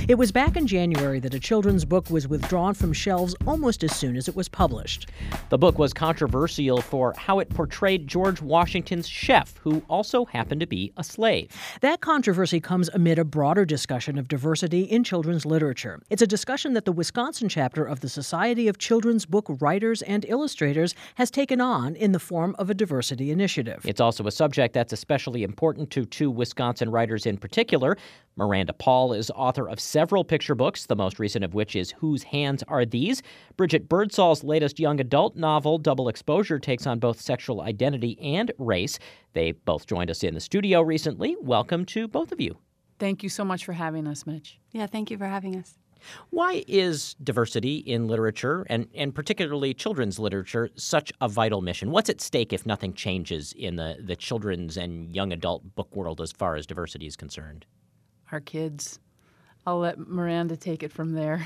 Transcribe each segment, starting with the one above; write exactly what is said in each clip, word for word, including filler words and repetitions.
It was back in January that a children's book was withdrawn from shelves almost as soon as it was published. The book was controversial for how it portrayed George Washington's chef, who also happened to be a slave. That controversy comes amid a broader discussion of diversity in children's literature. It's a discussion that the Wisconsin chapter of the Society of Children's Book Writers and Illustrators has taken on in the form of a diversity initiative. It's also a subject that's especially important to two Wisconsin writers in particular. Miranda Paul is author of several picture books, the most recent of which is Whose Hands Are These? Bridget Birdsall's latest young adult novel, Double Exposure, takes on both sexual identity and race. They both joined us in the studio recently. Welcome to both of you. Thank you so much for having us, Mitch. Yeah, thank you for having us. Why is diversity in literature, and, and particularly children's literature, such a vital mission? What's at stake if nothing changes in the, the children's and young adult book world as far as diversity is concerned? Our kids. I'll let Miranda take it from there.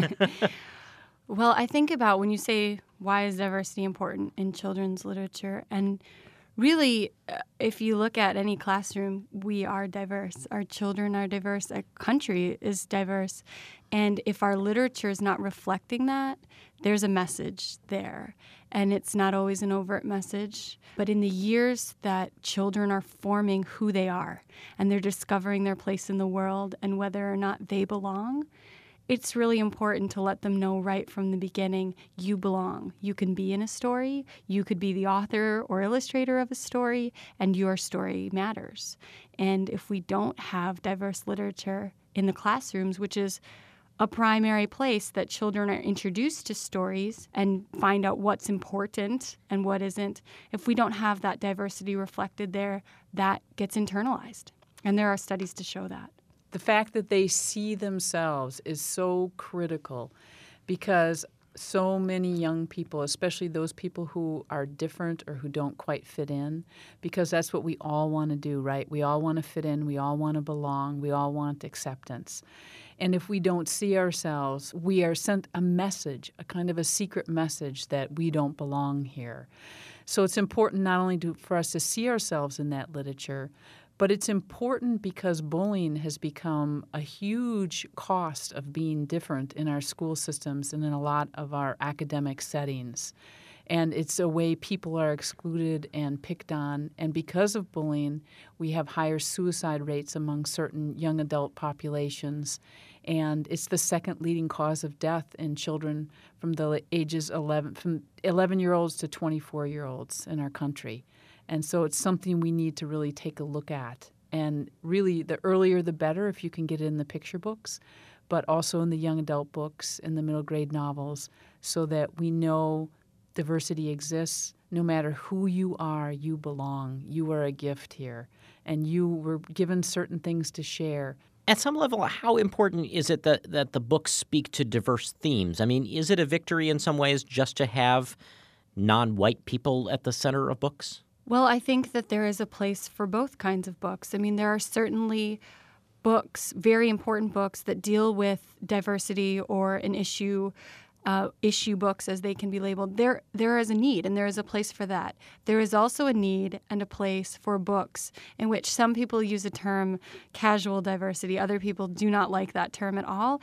Well, I think about when you say, why is diversity important in children's literature? And really, uh, if you look at any classroom, we are diverse. Our children are diverse. Our country is diverse. And if our literature is not reflecting that, there's a message there. And it's not always an overt message. But in the years that children are forming who they are, and they're discovering their place in the world and whether or not they belong, it's really important to let them know right from the beginning, you belong. You can be in a story, you could be the author or illustrator of a story, and your story matters. And if we don't have diverse literature in the classrooms, which is a primary place that children are introduced to stories and find out what's important and what isn't, if we don't have that diversity reflected there, that gets internalized. And there are studies to show that. The fact that they see themselves is so critical because so many young people, especially those people who are different or who don't quite fit in, because that's what we all want to do, right? We all want to fit in. We all want to belong. We all want acceptance. And if we don't see ourselves, we are sent a message, a kind of a secret message that we don't belong here. So it's important not only to, for us to see ourselves in that literature, but it's important because bullying has become a huge cost of being different in our school systems and in a lot of our academic settings. And it's a way people are excluded and picked on. And because of bullying, we have higher suicide rates among certain young adult populations. And it's the second leading cause of death in children from the ages eleven, from eleven-year-olds to twenty-four-year-olds in our country. And so it's something we need to really take a look at. And really, the earlier the better if you can get it in the picture books, but also in the young adult books, in the middle grade novels, so that we know diversity exists. No matter who you are, you belong. You are a gift here. And you were given certain things to share. At some level, how important is it that, that the books speak to diverse themes? I mean, is it a victory in some ways just to have non-white people at the center of books? Well, I think that there is a place for both kinds of books. I mean, there are certainly books, very important books, that deal with diversity or an issue, uh, issue books as they can be labeled. There, there is a need, and there is a place for that. There is also a need and a place for books in which some people use the term casual diversity. Other people do not like that term at all.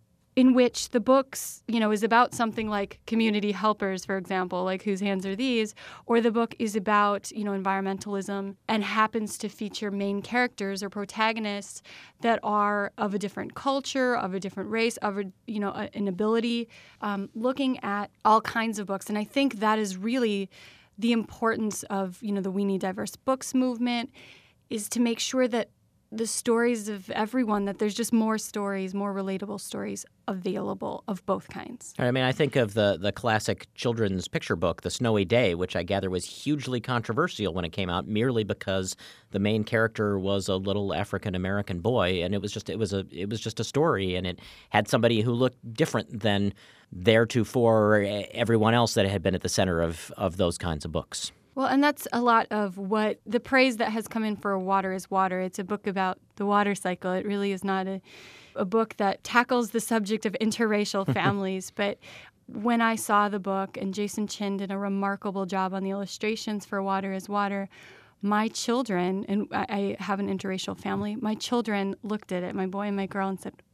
In which the books, you know, is about something like community helpers, for example, like Whose Hands Are These? Or the book is about, you know, environmentalism and happens to feature main characters or protagonists that are of a different culture, of a different race, of a, you know, a, an ability, um, looking at all kinds of books. And I think that is really the importance of, you know, the We Need Diverse Books movement, is to make sure that the stories of everyone, that there's just more stories, more relatable stories available of both kinds. I mean, I think of the, the classic children's picture book, The Snowy Day, which I gather was hugely controversial when it came out, merely because the main character was a little African-American boy, and it was just it was a it was just a story, and it had somebody who looked different than theretofore everyone else that had been at the center of, of those kinds of books. Well, and that's a lot of what the praise that has come in for Water is Water. It's a book about the water cycle. It really is not a, a book that tackles the subject of interracial families. But when I saw the book, and Jason Chin did a remarkable job on the illustrations for Water is Water, my children, and I have an interracial family, my children looked at it, my boy and my girl, and said,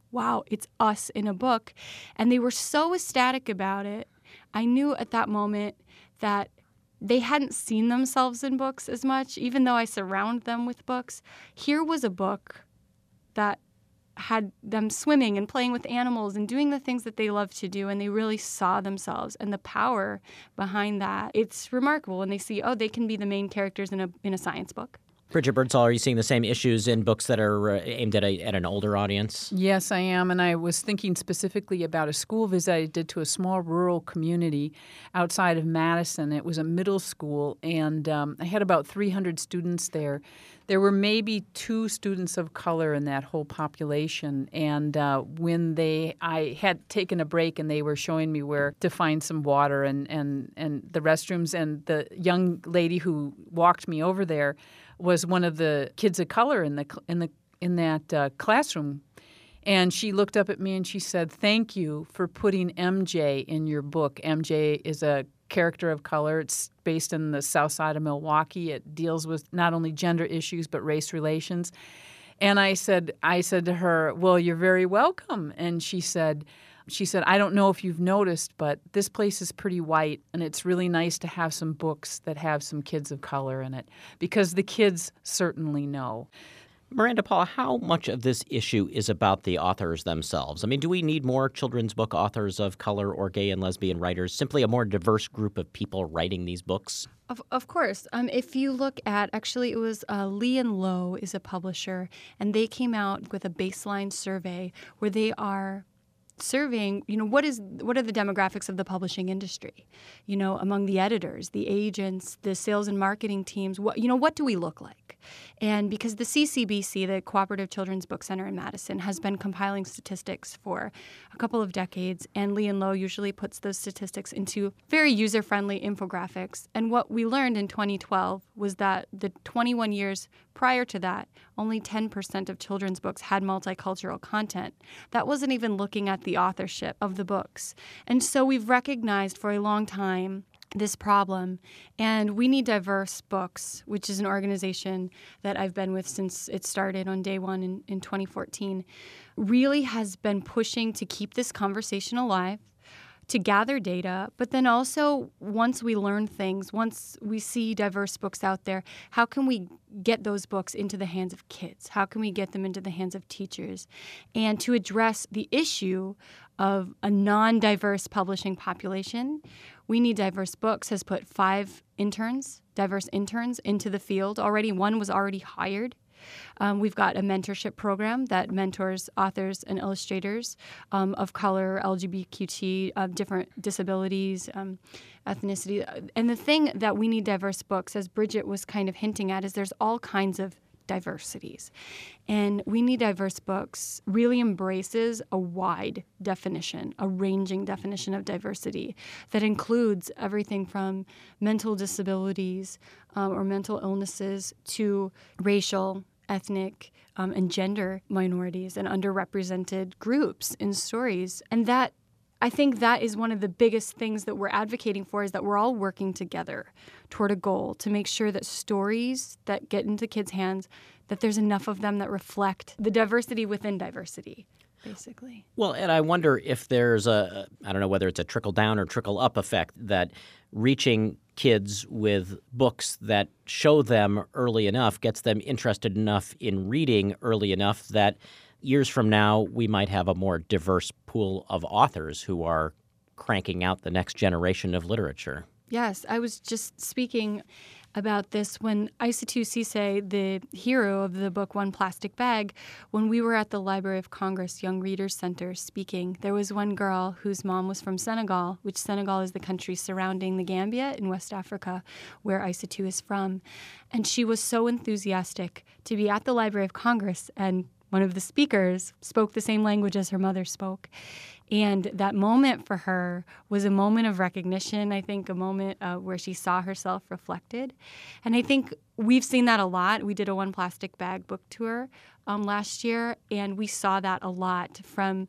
wow, it's us in a book. And they were so ecstatic about it. I knew at that moment that they hadn't seen themselves in books as much, even though I surround them with books. Here was a book that had them swimming and playing with animals and doing the things that they love to do, and they really saw themselves and the power behind that. It's remarkable when they see, oh, they can be the main characters in a in a science book. Bridget Birdsall, are you seeing the same issues in books that are uh, aimed at, a, at an older audience? Yes, I am. And I was thinking specifically about a school visit I did to a small rural community outside of Madison. It was a middle school, and um, I had about three hundred students there. There were maybe two students of color in that whole population. And uh, when they, I had taken a break and they were showing me where to find some water and, and, and the restrooms, and the young lady who walked me over there was one of the kids of color in the in the in that uh, classroom, and she looked up at me and she said, "Thank you for putting M J in your book." M J is a character of color. It's based in the South Side of Milwaukee. It deals with not only gender issues but race relations. And I said, I said to her, "Well, you're very welcome." And she said. She said, "I don't know if you've noticed, but this place is pretty white, and it's really nice to have some books that have some kids of color in it, because the kids certainly know." Miranda Paul, how much of this issue is about the authors themselves? I mean, do we need more children's book authors of color or gay and lesbian writers, simply a more diverse group of people writing these books? Of, of course. Um, if you look at, actually, it was uh, Lee and Low is a publisher, and they came out with a baseline survey where they are surveying, you know, what is what are the demographics of the publishing industry, you know, among the editors, the agents, the sales and marketing teams, what, you know, what do we look like? And because the C C B C, the Cooperative Children's Book Center in Madison, has been compiling statistics for a couple of decades, and Lee and Low usually puts those statistics into very user-friendly infographics. And what we learned in twenty twelve was that the twenty-one years prior to that, only ten percent of children's books had multicultural content. That wasn't even looking at the authorship of the books. And so we've recognized for a long time this problem, and We Need Diverse Books, which is an organization that I've been with since it started on day one in, in twenty fourteen, really has been pushing to keep this conversation alive, to gather data, but then also once we learn things, once we see diverse books out there, how can we get those books into the hands of kids? How can we get them into the hands of teachers? And to address the issue of a non-diverse publishing population, We Need Diverse Books has put five interns, diverse interns, into the field already. One was already hired. Um, we've got a mentorship program that mentors authors and illustrators um, of color, L G B T Q T, uh, different disabilities, um, ethnicity. And the thing that We Need Diverse Books, as Bridget was kind of hinting at, is there's all kinds of diversities. And We Need Diverse Books really embraces a wide definition, a ranging definition of diversity that includes everything from mental disabilities um, or mental illnesses to racial, ethnic, um, and gender minorities and underrepresented groups in stories. And that I think that is one of the biggest things that we're advocating for, is that we're all working together toward a goal to make sure that stories that get into kids' hands, that there's enough of them that reflect the diversity within diversity, basically. Well, and I wonder if there's a, I don't know whether it's a trickle-down or trickle-up effect, that reaching kids with books that show them early enough gets them interested enough in reading early enough that years from now, we might have a more diverse pool of authors who are cranking out the next generation of literature. Yes, I was just speaking about this when Aissatou Cisse, the hero of the book One Plastic Bag, when we were at the Library of Congress Young Readers Center speaking, there was one girl whose mom was from Senegal, which Senegal is the country surrounding the Gambia in West Africa, where Aissatou is from. And she was so enthusiastic to be at the Library of Congress, and one of the speakers spoke the same language as her mother spoke. And that moment for her was a moment of recognition, I think, a moment uh, where she saw herself reflected. And I think we've seen that a lot. We did a One Plastic Bag book tour um, last year, and we saw that a lot from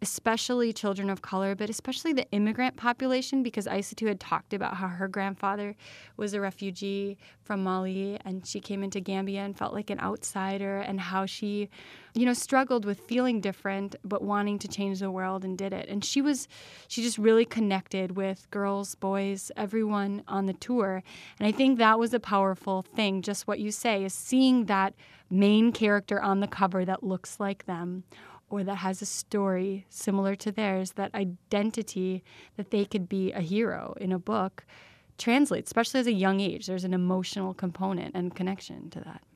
especially children of color, but especially the immigrant population, because Aissatou had talked about how her grandfather was a refugee from Mali, and she came into Gambia and felt like an outsider, and how she, you know, struggled with feeling different but wanting to change the world and did it. And she was, she just really connected with girls, boys, everyone on the tour. And I think that was a powerful thing, just what you say, is seeing that main character on the cover that looks like them or that has a story similar to theirs, that identity that they could be a hero in a book translates, especially as a young age. There's an emotional component and connection to that.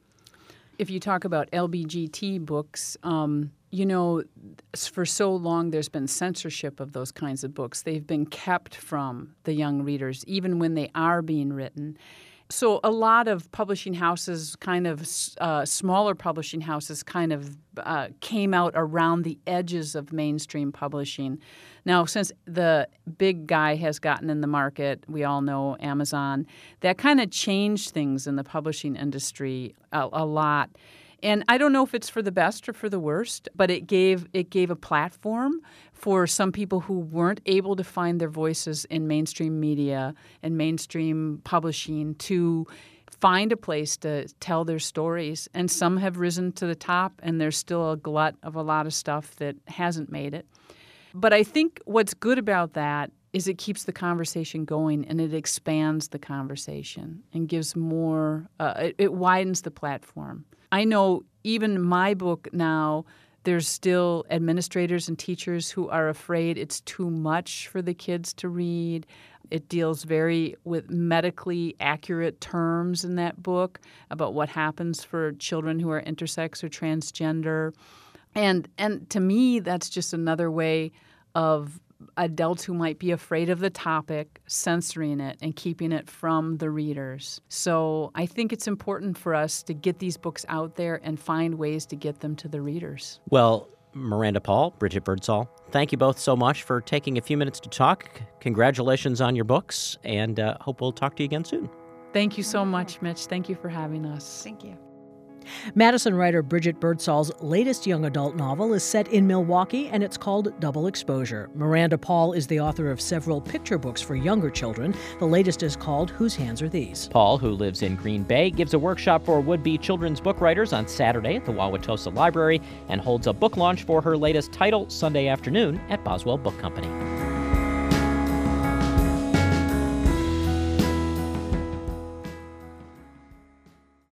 If you talk about L B G T books, um, you know, for so long there's been censorship of those kinds of books. They've been kept from the young readers, even when they are being written. So a lot of publishing houses, kind of uh, smaller publishing houses, kind of uh, came out around the edges of mainstream publishing. Now, since the big guy has gotten in the market, we all know Amazon, that kind of changed things in the publishing industry a, a lot. And I don't know if it's for the best or for the worst, but it gave it gave a platform for some people who weren't able to find their voices in mainstream media and mainstream publishing to find a place to tell their stories. And some have risen to the top, and there's still a glut of a lot of stuff that hasn't made it. But I think what's good about that is it keeps the conversation going, and it expands the conversation and gives more, uh, it, it widens the platform. I know even my book now, there's still administrators and teachers who are afraid it's too much for the kids to read. It deals very with medically accurate terms in that book about what happens for children who are intersex or transgender. And and to me, that's just another way of adults who might be afraid of the topic censoring it and keeping it from the readers. So I think it's important for us to get these books out there and find ways to get them to the readers. Well, Miranda Paul, Bridget Birdsall, thank you both so much for taking a few minutes to talk. Congratulations on your books, and uh, hope we'll talk to you again soon. Thank you so much, Mitch. Thank you for having us. Thank you. Madison writer Bridget Birdsall's latest young adult novel is set in Milwaukee, and it's called Double Exposure. Miranda Paul is the author of several picture books for younger children. The latest is called Whose Hands Are These? Paul, who lives in Green Bay, gives a workshop for would-be children's book writers on Saturday at the Wauwatosa Library and holds a book launch for her latest title Sunday afternoon at Boswell Book Company.